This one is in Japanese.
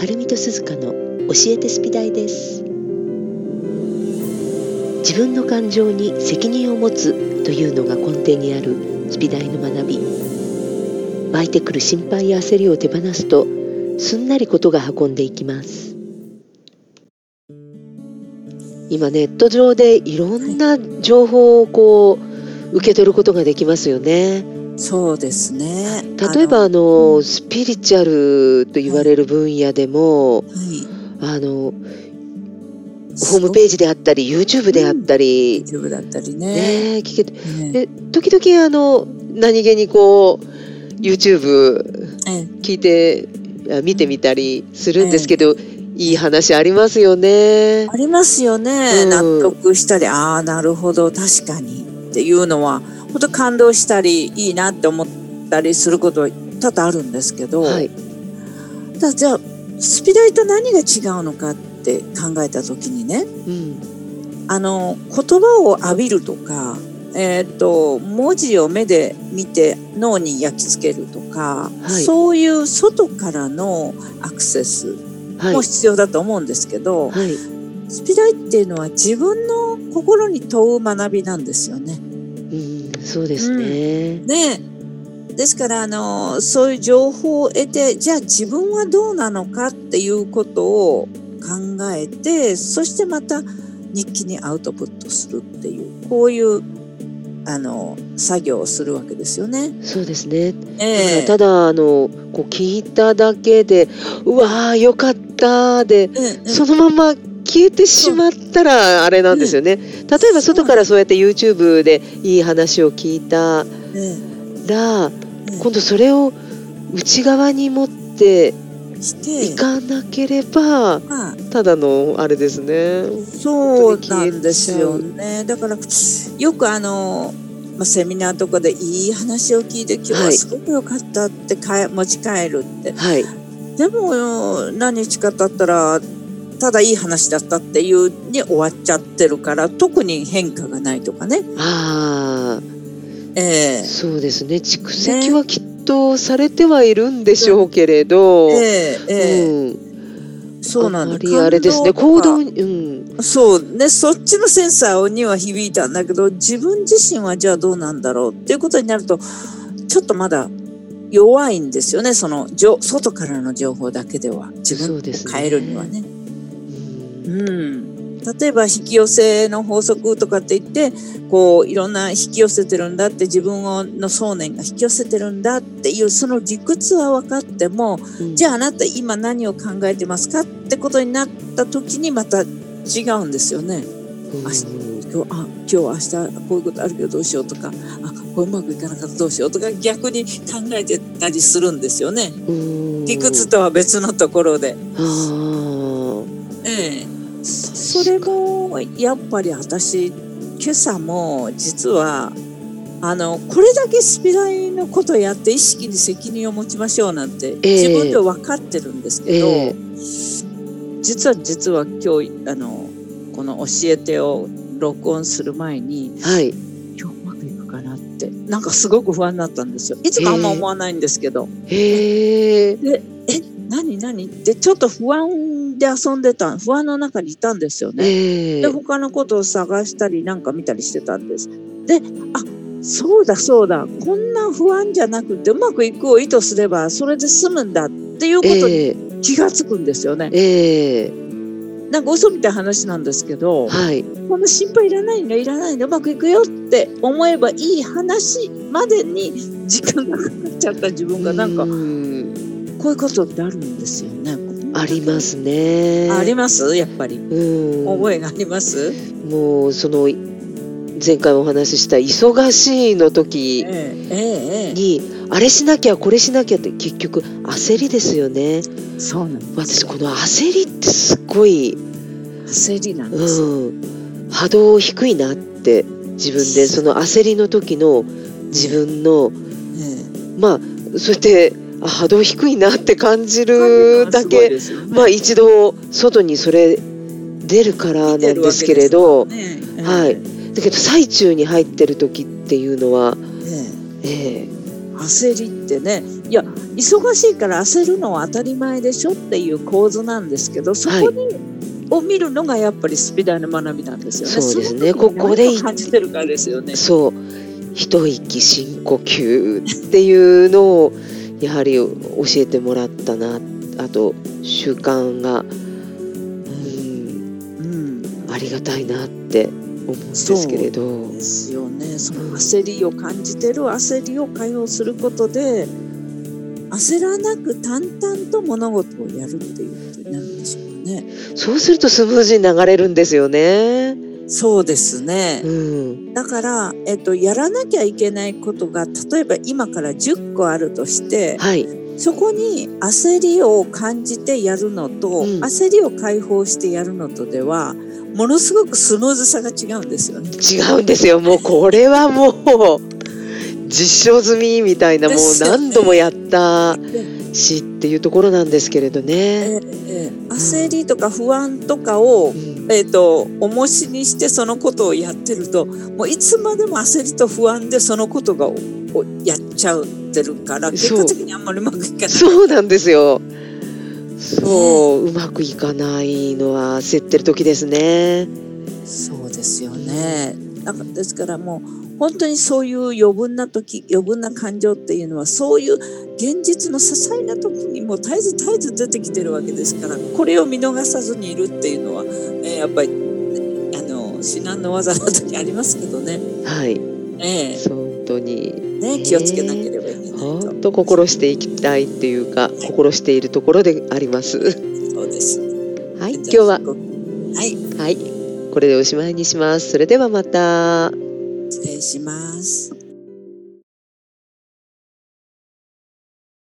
はるみとすずかの教えてスピダイです。自分の感情に責任を持つというのが根底にあるスピダイの学び。湧いてくる心配や焦りを手放すと、すんなりことが運んでいきます。今ネット上でいろんな情報を受け取ることができますよね。 そうですね。 例えばスピリチュアルと言われる分野でも、ホームページであったり YouTube であったり、 YouTube だったりね、 聞けて、で時々何気にYouTube 聞いて見てみたりするんですけど、いい話ありますよね。 ありますよね、納得したり、なるほど確かにっていうのは本当感動したりいいなって思ったりすることは多々あるんですけど、じゃあスピダイと何が違うのかって考えた時にね、言葉を浴びるとか、文字を目で見て脳に焼き付けるとか、そういう外からのアクセスも必要だと思うんですけど、スピダイっていうのは自分の心に問う学びなんですよね。 そうですね。 ですからそういう情報を得て、じゃあ自分はどうなのかっていうことを考えて、そしてまた日記にアウトプットするっていう、こういう作業をするわけですよね。 そうですね。だからただ聞いただけでうわーよかったで、そのまま消えてしまったらあれなんですよね。例えば外からそうやって YouTube でいい話を聞いたら、今度それを内側に持っていかなければただのあれですね。 そうなんですよね。だからよくセミナーとかでいい話を聞いて今日はすごく良かったって持ち帰るって、でも何日か経ったらただいい話だったっていうに終わっちゃってるから、特に変化がないとかね。 そうですね。蓄積はきっとされてはいるんでしょうけれど、 そうなんだ。 あれですね。行動そうね、そっちのセンサーには響いたんだけど、自分自身はじゃあどうなんだろうっていうことになると、ちょっとまだ弱いんですよね。その外からの情報だけでは自分を変えるにはね。例えば引き寄せの法則とかって言って、いろんな引き寄せてるんだって、自分の想念が引き寄せてるんだっていうその理屈は分かっても、じゃああなた今何を考えてますかってことになった時にまた違うんですよね。今日明日こういうことあるけどどうしようとか、これうまくいかなかったらどうしようとか逆に考えてたりするんですよね。理屈とは別のところで。それもやっぱり私今朝も実はこれだけスピダイのことをやって意識に責任を持ちましょうなんて自分では分かってるんですけど、実は今日この教えてを録音する前に、今日うまくいくかなってなんかすごく不安になったんですよ。いつもあんま思わないんですけど、で何ってちょっと不安で遊んでた、不安の中にいたんですよね。で他のことを探したりなんか見たりしてたんです。でそうだこんな不安じゃなくてうまくいくを意図すればそれで済むんだっていうことに気がつくんですよね。なんか嘘みたいな話なんですけど、こんな心配いらないのうまくいくよって思えばいい話までに時間がかかっちゃった自分がなんかこういうことってあるんですよね。 ありますね。 あります。やっぱり覚えがあります。 もうその前回お話しした忙しいの時にあれしなきゃこれしなきゃって結局焦りですよね。 そうなんです。 私この焦りってすっごい焦りなんです。 波動低いなって自分でその焦りの時の自分のそうやって波動低いなって感じるだけ、一度外にそれ出るからなんですけれど、だけど最中に入ってる時っていうのは、 焦りってね、いや忙しいから焦るのは当たり前でしょっていう構図なんですけど、そこに、を見るのがやっぱりスピダイの学びなんですよね。 そうですね。ここで感じてるからですよね。 そう、一息深呼吸っていうのをやはり教えてもらったな。あと習慣が、ありがたいなって思うんですけれど。 そうですよね。その焦りを感じてる焦りを解放することで、焦らなく淡々と物事をやるっていうことになるんでしょうかね。 そうするとスムーズに流れるんですよね。 そうですね。だから、やらなきゃいけないことが例えば今から10個あるとして、そこに焦りを感じてやるのと、焦りを解放してやるのとではものすごくスムーズさが違うんですよね。 違うんですよ。もうこれはもう実証済みみたいな、もう何度もやったしっていうところなんですけれどね。 焦りとか不安とかを、重しにしてそのことをやってると、もういつまでも焦りと不安でそのことがやっちゃってるから、結果的にあんまりうまくいかない。 そうなんですよ。そう、うまくいかないのは焦ってる時ですね。 そうですよね。ですからもう本当にそういう余分な時、余分な感情っていうのはそういう現実の些細な時にも絶えず絶えず出てきてるわけですから、これを見逃さずにいるっていうのは、やっぱり、至難の業な時ありますけどね。本当に、気をつけなければいけないと。 本当心していきたいっていうか、心しているところであります。 そうです。 はい、今日はこれでおしまいにします。それではまた。 失礼します。